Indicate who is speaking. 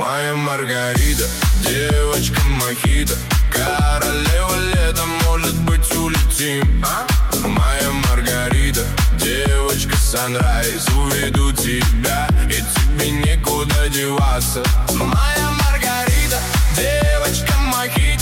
Speaker 1: Моя Маргарита, девочка мохито, королева лета, может быть улетим. Моя Маргарита, девочка санрайз, уведу тебя, и тебе некуда деваться. Моя Маргарита, девочка мохито,